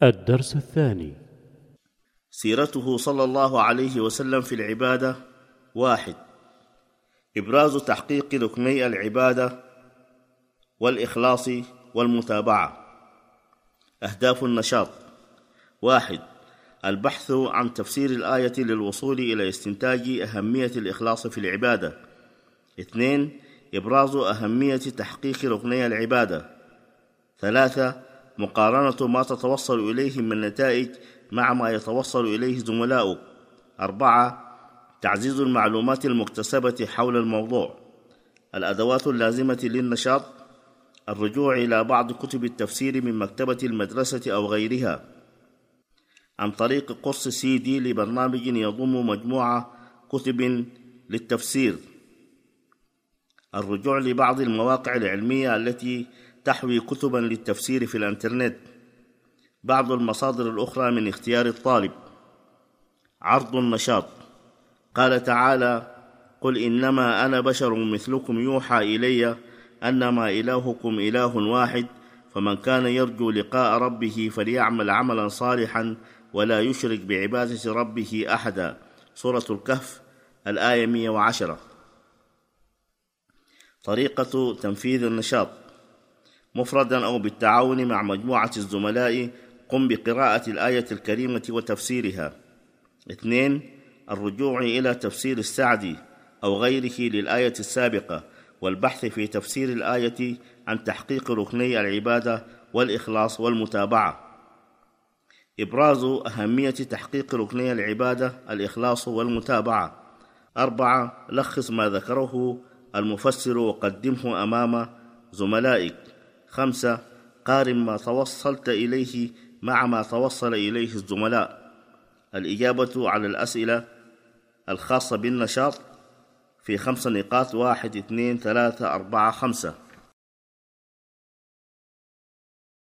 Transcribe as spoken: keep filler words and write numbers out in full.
الدرس الثاني: سيرته صلى الله عليه وسلم في العبادة. واحد. إبراز تحقيق ركني العبادة والإخلاص والمتابعة. أهداف النشاط: واحد. البحث عن تفسير الآية للوصول إلى استنتاج أهمية الإخلاص في العبادة. اثنين. إبراز أهمية تحقيق ركني العبادة. ثلاثة. مقارنة ما تتوصل إليه من نتائج مع ما يتوصل إليه زملاؤك. أربعة. تعزيز المعلومات المكتسبة حول الموضوع. الأدوات اللازمة للنشاط: الرجوع إلى بعض كتب التفسير من مكتبة المدرسة أو غيرها، عن طريق قرص سي دي لبرنامج يضم مجموعة كتب للتفسير، الرجوع لبعض المواقع العلمية التي تحوي كتبا للتفسير في الانترنت، بعض المصادر الأخرى من اختيار الطالب. عرض النشاط: قال تعالى: قل إنما أنا بشر مثلكم يوحى إلي أنما إلهكم إله واحد فمن كان يرجو لقاء ربه فليعمل عملا صالحا ولا يشرك بعبادة ربه أحدا. سورة الكهف، الآية مئة وعشرة. طريقة تنفيذ النشاط: مفردا أو بالتعاون مع مجموعة الزملاء قم بقراءة الآية الكريمة وتفسيرها. اثنين. الرجوع إلى تفسير السعدي أو غيره للآية السابقة والبحث في تفسير الآية عن تحقيق ركني العبادة والإخلاص والمتابعة. إبراز أهمية تحقيق ركني العبادة الإخلاص والمتابعة. أربعة. لخص ما ذكره المفسر وقدمه أمام زملائك. خمسة. قارن ما توصلت إليه مع ما توصل إليه الزملاء. الإجابة على الأسئلة الخاصة بالنشاط في خمس نقاط: واحد، اثنين، ثلاثة، أربعة، خمسة.